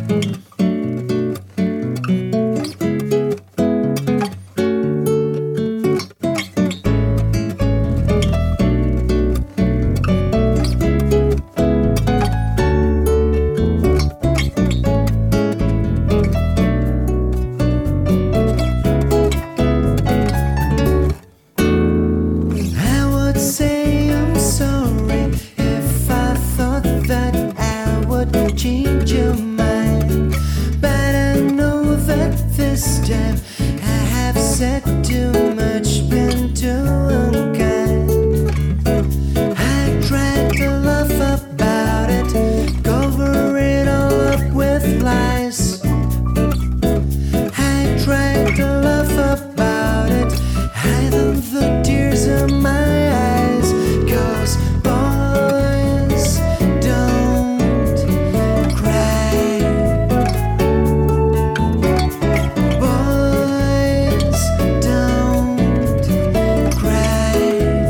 Change your mind, but I know that this time I have said too much, been too unkind. I tried to laugh about it, cover it all up with lies. I tried to laugh about it, hiding the tears in my eyes, 'cause boys don't cry. Boys don't cry.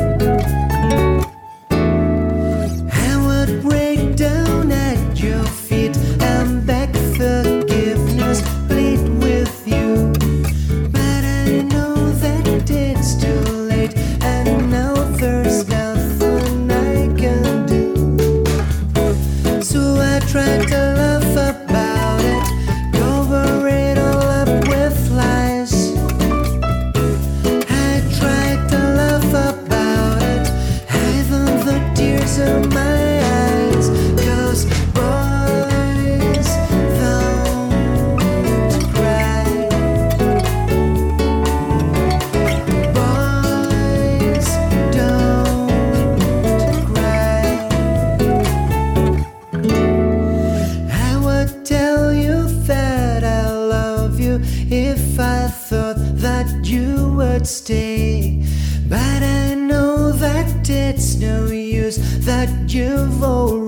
I would break down at your feet and beg forgiveness, plead with you, but I know that it's too late, and now there's nothing I can do. So I tried to laugh about it, cover it all up with lies. I tried to laugh about it, hiding the tears in my eyes, 'cause boys don't cry. Boys don't cry. I would tell you that I love you if I thought that you would stay, but I know that it's no use, that you've already